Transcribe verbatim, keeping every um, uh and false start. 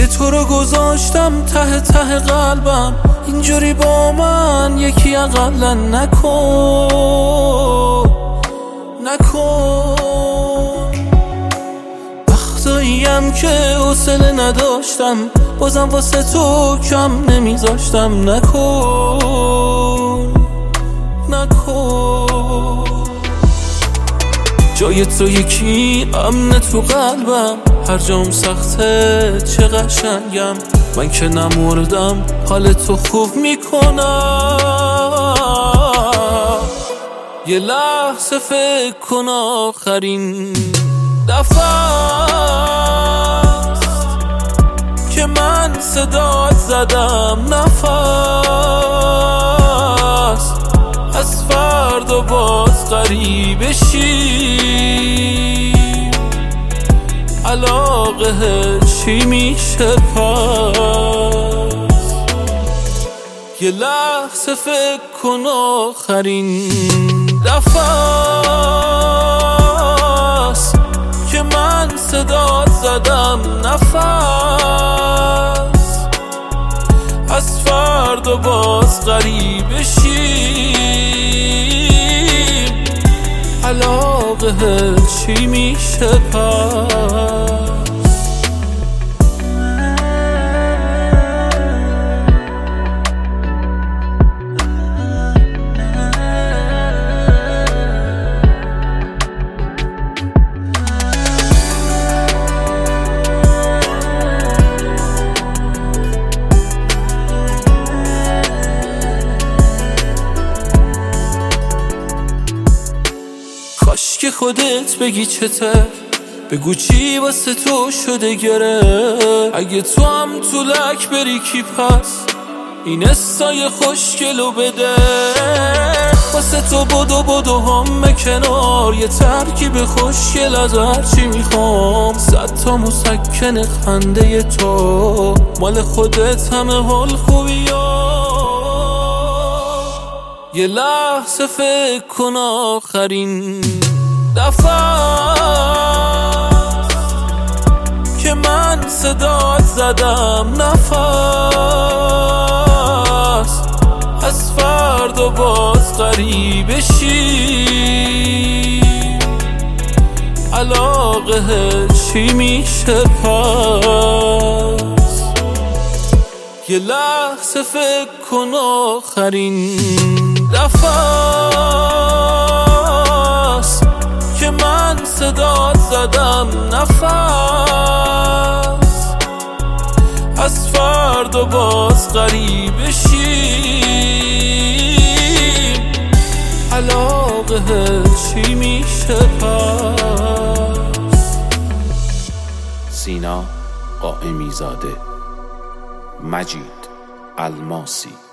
تو رو گذاشتم ته ته قلبم، اینجوری با من یکی اقلا نکن نکن. وقتاییم که حوصله نداشتم بازم واسه تو کم نمیذاشتم، نکن نکن. جای تو یکی امن تو قلبم، هر جام سخته چه قشنگم. من که نمردم حال تو خوب میکنم. یه لحظه فکر کن آخرین دفعه است که من صدات زدم نفس. از فردا باز غریبه شی، علاقه چی میشه پس؟ یه لحظه فکر کن آخرین دفعه است که من صدات زدم نفس. از فردا باز غریبه شی، علاقه چی میشه پس؟ کاش که خودت بگی چته، بگو چی واسه تو شده گره. اگه تو هم تو لک بری کی پس این استای خوشگلو بده. واسه تو بدو بدو هم کنار، یه ترکیب خوشگل از هرچی میخوام. صد تا مسکن خنده تو مال خودت همه حال خوبی ها. یه لحظه فکر کن آخرین دفعه که من صدات زدم نفس. از فردا باز غریبه شی، علاقه چی میشه پس؟ یه لحظه فکر کن آخرین دفعه است که من صدات زدم نفس. از فردا باز غریبه شی، علاقه چی میشه پس؟ سینا قائمی زاده، مجید الماسی.